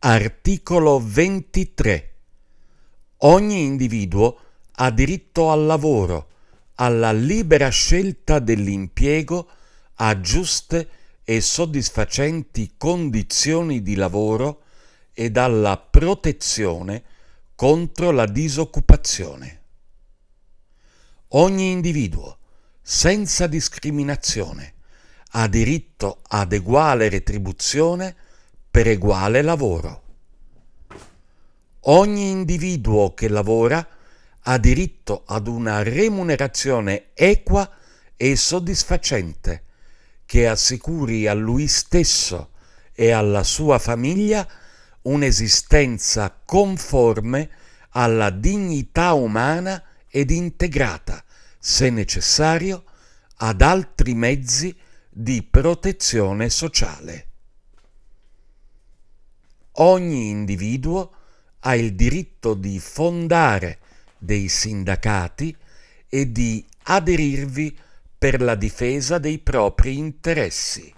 Articolo 23. Ogni individuo ha diritto al lavoro, alla libera scelta dell'impiego, a giuste e soddisfacenti condizioni di lavoro ed alla protezione contro la disoccupazione. Ogni individuo, senza discriminazione, ha diritto ad eguale retribuzione per eguale lavoro. Ogni individuo che lavora ha diritto ad una remunerazione equa e soddisfacente che assicuri a lui stesso e alla sua famiglia un'esistenza conforme alla dignità umana ed integrata, se necessario, ad altri mezzi di protezione sociale. Ogni individuo ha il diritto di fondare dei sindacati e di aderirvi per la difesa dei propri interessi.